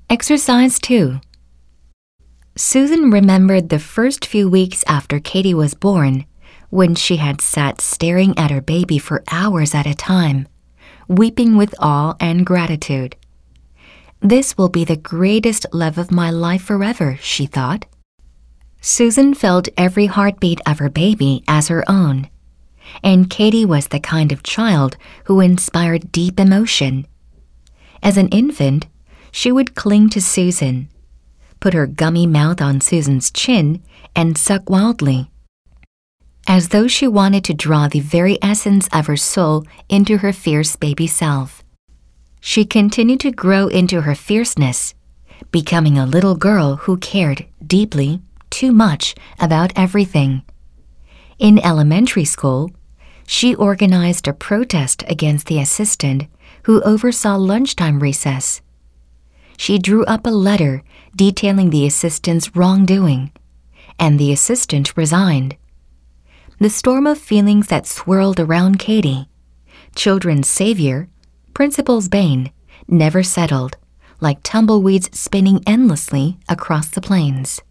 Exercise 2. Susan remembered the first few weeks after Katie was born, when she had sat staring at her baby for hours at a time, weeping with awe and gratitude. This will be the greatest love of my life forever, she thought. Susan felt every heartbeat of her baby as her own, and Katie was the kind of child who inspired deep emotion. As an infant, she would cling to Susan, put her gummy mouth on Susan's chin, and suck wildly, as though she wanted to draw the very essence of her soul into her fierce baby self. She continued to grow into her fierceness, becoming a little girl who cared deeply, too much, about everything. In elementary school, she organized a protest against the assistant who oversaw lunchtime recess. She drew up a letter detailing the assistant's wrongdoing, and the assistant resigned. The storm of feelings that swirled around Katie, children's savior, principal's bane, never settled, like tumbleweeds spinning endlessly across the plains.